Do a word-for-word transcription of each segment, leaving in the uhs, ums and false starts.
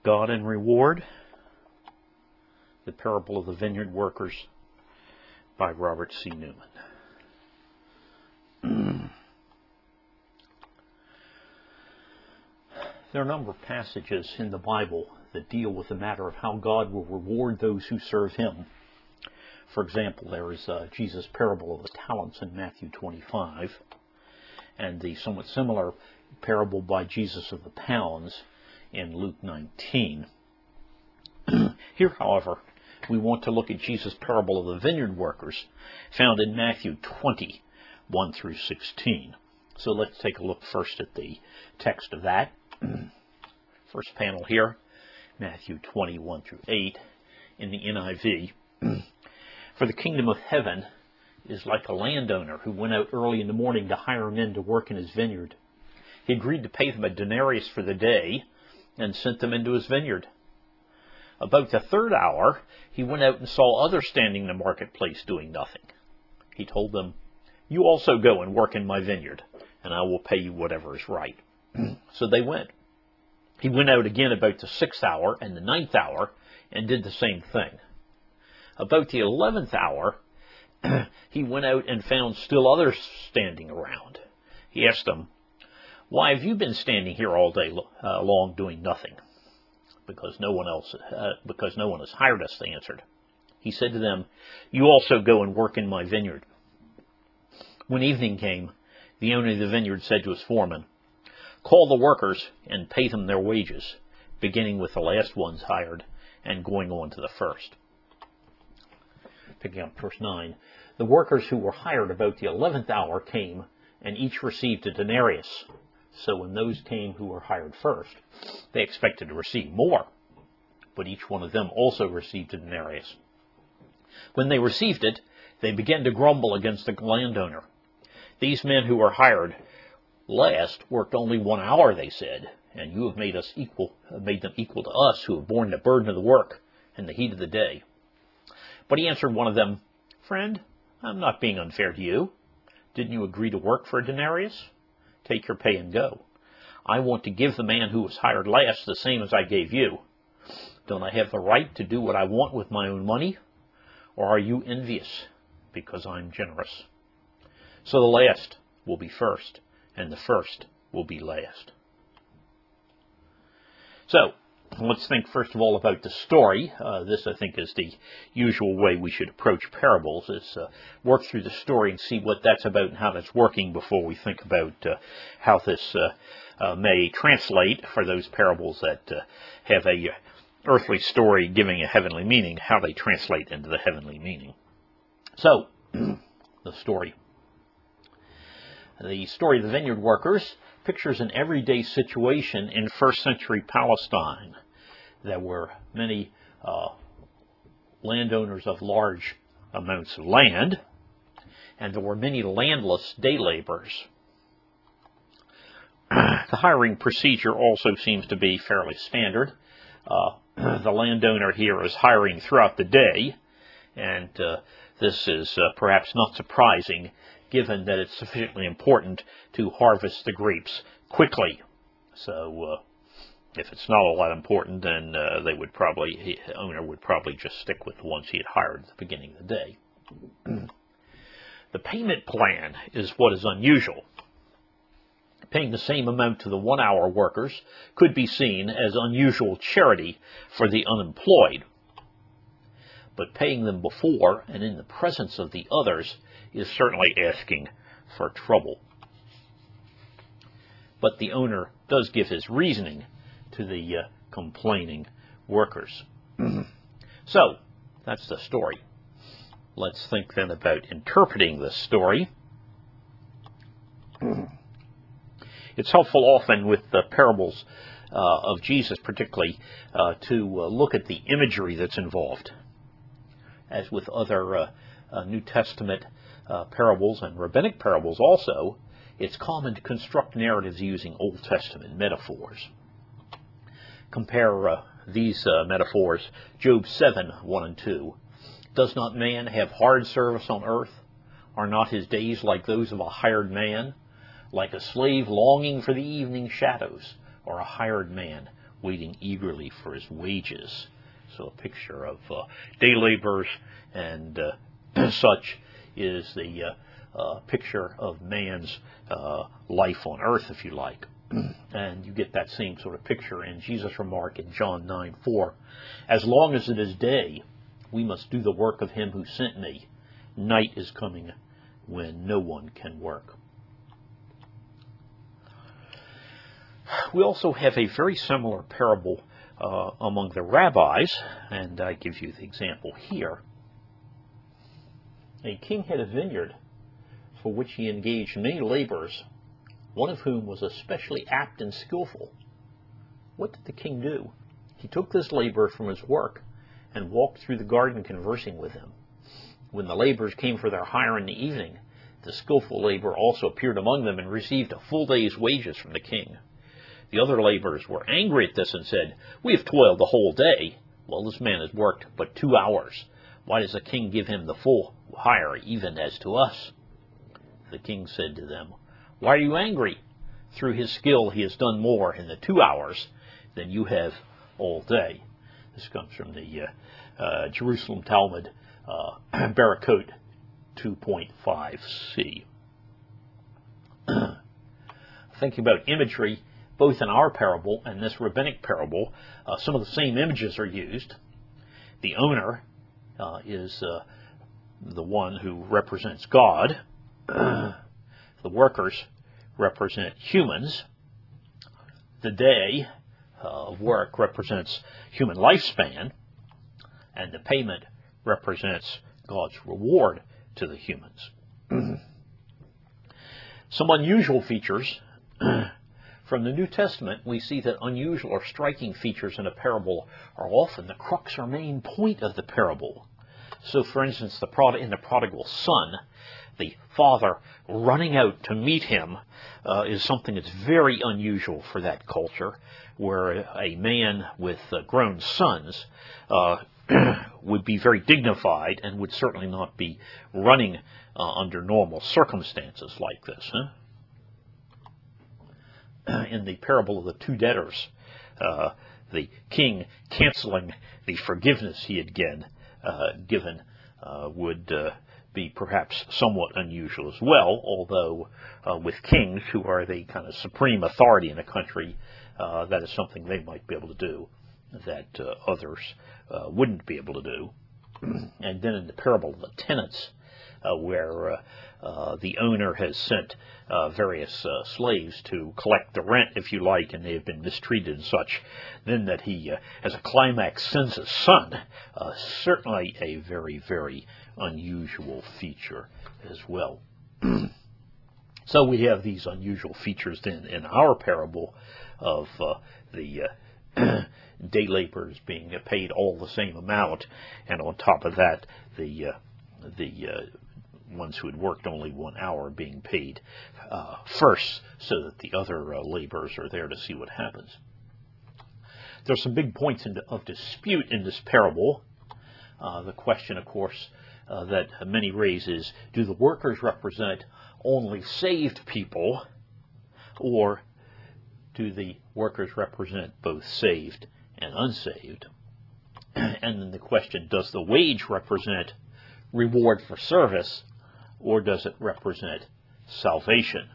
God and Reward, The Parable of the Vineyard Workers by Robert C. Newman. There are a number of passages in the Bible that deal with the matter of how God will reward those who serve Him. For example, there is uh, Jesus' parable of the talents in Matthew twenty-five, and the somewhat similar parable by Jesus of the pounds in Luke nineteen. Here, however, we want to look at Jesus' parable of the vineyard workers, found in Matthew twenty, one through sixteen. So let's take a look first at the text of that. First panel here, Matthew twenty, one through eight, in the N I V. For the kingdom of heaven is like a landowner who went out early in the morning to hire men to work in his vineyard. He agreed to pay them a denarius for the day and sent them into his vineyard. About the third hour, he went out and saw others standing in the marketplace doing nothing. He told them, "You also go and work in my vineyard, and I will pay you whatever is right." So they went. He went out again about the sixth hour and the ninth hour and did the same thing. About the eleventh hour, he went out and found still others standing around. He asked them, "Why have you been standing here all day uh, long doing nothing?" Because no one else, uh, because no one has hired us, they answered. He said to them, "You also go and work in my vineyard." When evening came, the owner of the vineyard said to his foreman, "Call the workers and pay them their wages, beginning with the last ones hired and going on to the first." Picking up verse nine, the workers who were hired about the eleventh hour came, and each received a denarius. So when those came who were hired first, they expected to receive more, but each one of them also received a denarius. When they received it, they began to grumble against the landowner. "These men who were hired last worked only one hour," they said, "and you have made us equal, made them equal to us who have borne the burden of the work and the heat of the day." But he answered one of them, "Friend, I'm not being unfair to you. Didn't you agree to work for a denarius? Take your pay and go. I want to give the man who was hired last the same as I gave you. Don't I have the right to do what I want with my own money? Or are you envious because I'm generous?" So the last will be first, and the first will be last. So, let's think first of all about the story. Uh, this, I think, is the usual way we should approach parables, is uh, work through the story and see what that's about and how that's working before we think about uh, how this uh, uh, may translate for those parables that uh, have a earthly story giving a heavenly meaning, how they translate into the heavenly meaning. So, the story. The story of the vineyard workers pictures an everyday situation in first century Palestine. There were many uh, landowners of large amounts of land, and there were many landless day laborers. The hiring procedure also seems to be fairly standard. Uh, the landowner here is hiring throughout the day, and uh, this is uh, perhaps not surprising, given that it's sufficiently important to harvest the grapes quickly. So, uh, if it's not all that important, then uh, they would probably, the owner would probably just stick with the ones he had hired at the beginning of the day. The payment plan is what is unusual. Paying the same amount to the one-hour workers could be seen as unusual charity for the unemployed. But paying them before and in the presence of the others is certainly asking for trouble. But the owner does give his reasoning to the uh, complaining workers. So, that's the story. Let's think then about interpreting this story. It's helpful often with the parables uh, of Jesus particularly uh, to uh, look at the imagery that's involved. As with other uh, uh, New Testament uh, parables and rabbinic parables also, it's common to construct narratives using Old Testament metaphors. Compare uh, these uh, metaphors, Job seven, one and two. "Does not man have hard service on earth? Are not his days like those of a hired man? Like a slave longing for the evening shadows, or a hired man waiting eagerly for his wages. So a picture of uh, day laborers and uh, such is the uh, uh, picture of man's uh, life on earth, if you like. And you get that same sort of picture in Jesus' remark in John nine four. As long as it is day, we must do the work of him who sent me. Night is coming when no one can work. We also have a very similar parable uh, among the rabbis, and I give you the example here. A king had a vineyard for which he engaged many laborers, one of whom was especially apt and skillful. What did the king do? He took this laborer from his work and walked through the garden conversing with him. When the laborers came for their hire in the evening, the skillful laborer also appeared among them and received a full day's wages from the king. The other laborers were angry at this and said, "We have toiled the whole day, while this man has worked but two hours. Why does the king give him the full hire, even as to us?" The king said to them, "Why are you angry? Through his skill he has done more in the two hours than you have all day." This comes from the uh, uh, Jerusalem Talmud, uh, Barakot two point five c. Thinking about imagery, both in our parable and this rabbinic parable, uh, some of the same images are used. The owner uh, is uh, the one who represents God. The workers represent humans. The day uh, of work represents human lifespan, and the payment represents God's reward to the humans. Some unusual features. From the New Testament, we see that unusual or striking features in a parable are often the crux or main point of the parable. So, for instance, the prod- in the prodigal son, the father running out to meet him uh, is something that's very unusual for that culture, where a man with uh, grown sons uh, would be very dignified and would certainly not be running uh, under normal circumstances like this. Huh? In the parable of the two debtors, uh, the king canceling the forgiveness he had given, uh, given uh, would uh, be perhaps somewhat unusual as well, although uh, with kings, who are the kind of supreme authority in a country, uh, that is something they might be able to do that uh, others uh, wouldn't be able to do. And then in the parable of the tenants, uh, where uh, uh, the owner has sent uh, various uh, slaves to collect the rent, if you like, and they have been mistreated and such, then that he, uh, as a climax, sends his son, uh, certainly a very, very unusual feature as well. So we have these unusual features then in our parable of uh, the uh, day laborers being paid all the same amount, and on top of that, the uh, the uh, ones who had worked only one hour being paid uh, first, so that the other uh, laborers are there to see what happens. There's some big points in, of dispute in this parable. Uh, the question, of course, uh, that many raise is, do the workers represent only saved people, or do the workers represent both saved and unsaved? And then the question, does the wage represent reward for service, or does it represent salvation?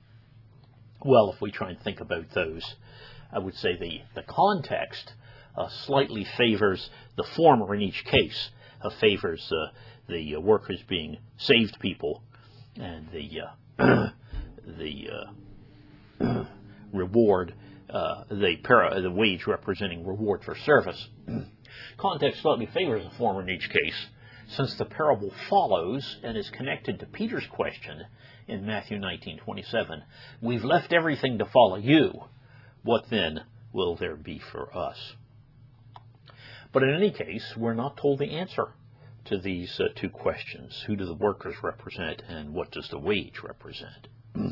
Well, if we try and think about those, I would say the, the context uh, slightly favors the former in each case, uh, favors uh, the uh, workers being saved people, and the uh, the uh, reward, uh, the para, the wage representing reward for service. Context slightly favors the former in each case, since the parable follows and is connected to Peter's question in Matthew nineteen twenty-seven. We've left everything to follow you. What then will there be for us? But in any case, we're not told the answer to these uh, two questions. Who do the workers represent, and what does the wage represent?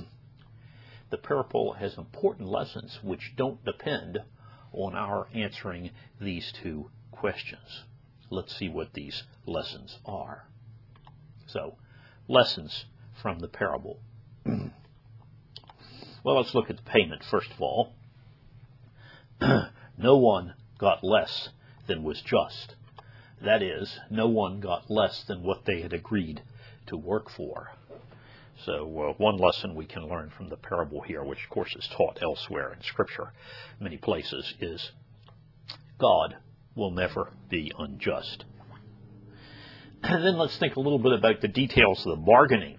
The parable has important lessons which don't depend on our answering these two questions. Let's see what these lessons are. So, lessons from the parable. Well, let's look at the payment first of all. no one got less than was just. That is, no one got less than what they had agreed to work for. So uh, one lesson we can learn from the parable here, which of course is taught elsewhere in Scripture, many places, is God will never be unjust. And then let's think a little bit about the details of the bargaining.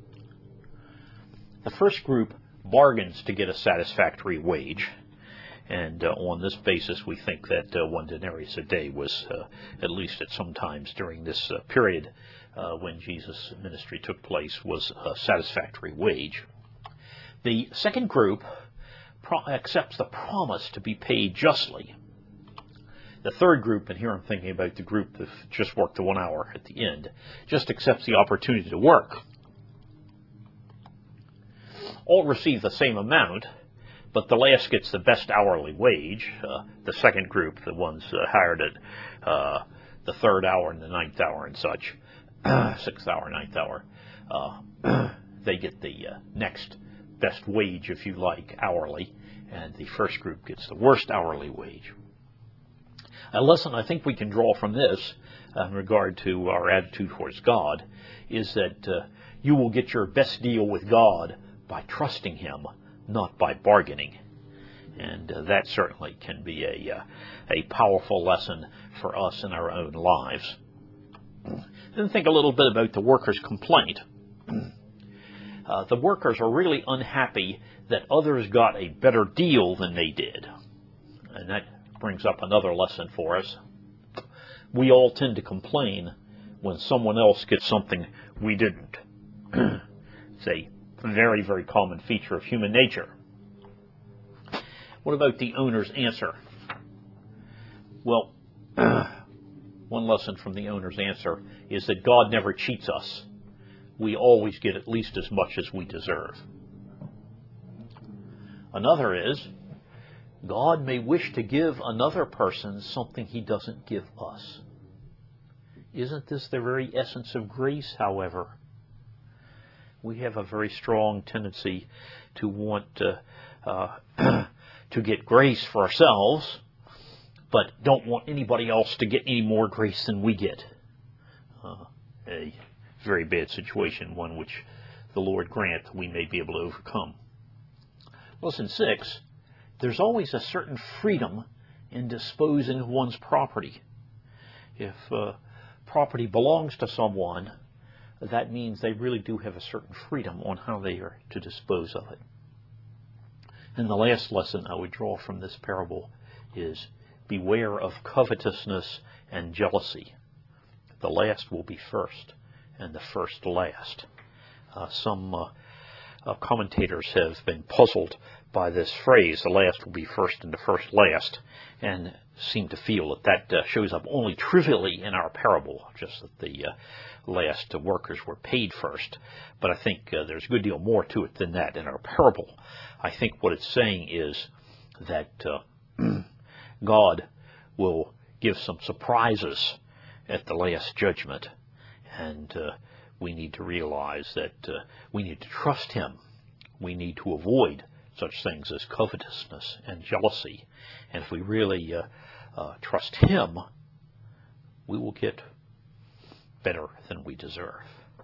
The first group bargains to get a satisfactory wage. And uh, on this basis, we think that uh, one denarius a day was, uh, at least at some times during this uh, period uh, when Jesus' ministry took place, was a satisfactory wage. The second group pro- accepts the promise to be paid justly. The third group, and here I'm thinking about the group that just worked the one hour at the end, just accepts the opportunity to work. All receive the same amount, but the last gets the best hourly wage. Uh, the second group, the ones uh, hired at uh, the third hour and the ninth hour and such, sixth hour, ninth hour, uh, they get the uh, next best wage, if you like, hourly, and the first group gets the worst hourly wage. A lesson I think we can draw from this uh, in regard to our attitude towards God is that uh, you will get your best deal with God by trusting Him, not by bargaining. And uh, that certainly can be a, uh, a powerful lesson for us in our own lives. Then think a little bit about the workers' complaint. Uh, the workers are really unhappy that others got a better deal than they did. And that brings up another lesson for us. We all tend to complain when someone else gets something we didn't. It's a very, very common feature of human nature. What about the owner's answer? Well, one lesson from the owner's answer is that God never cheats us. We always get at least as much as we deserve. Another is, God may wish to give another person something He doesn't give us. Isn't this the very essence of grace, however? We have a very strong tendency to want to, uh, to get grace for ourselves, but don't want anybody else to get any more grace than we get. Uh, a very bad situation, one which the Lord grant we may be able to overcome. Lesson six, there's always a certain freedom in disposing of one's property. If uh, property belongs to someone, that means they really do have a certain freedom on how they are to dispose of it. And the last lesson I would draw from this parable is beware of covetousness and jealousy. The last will be first, and the first last. Uh, some uh, uh, commentators have been puzzled by this phrase, the last will be first and the first last, and seem to feel that that uh, shows up only trivially in our parable, just that the uh, last uh, workers were paid first. But I think uh, there's a good deal more to it than that in our parable. I think what it's saying is that uh, God will give some surprises at the last judgment, and uh, we need to realize that uh, we need to trust Him. We need to avoid such things as covetousness and jealousy. And if we really uh, uh, trust Him, we will get better than we deserve.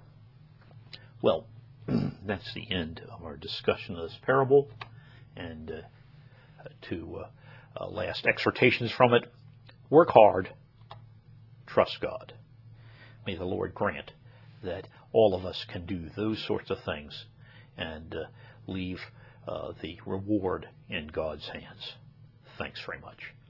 Well, that's the end of our discussion of this parable. And uh, to uh, uh, last exhortations from it, work hard, trust God. May the Lord grant that all of us can do those sorts of things and uh, leave uh, the reward in God's hands. Thanks very much.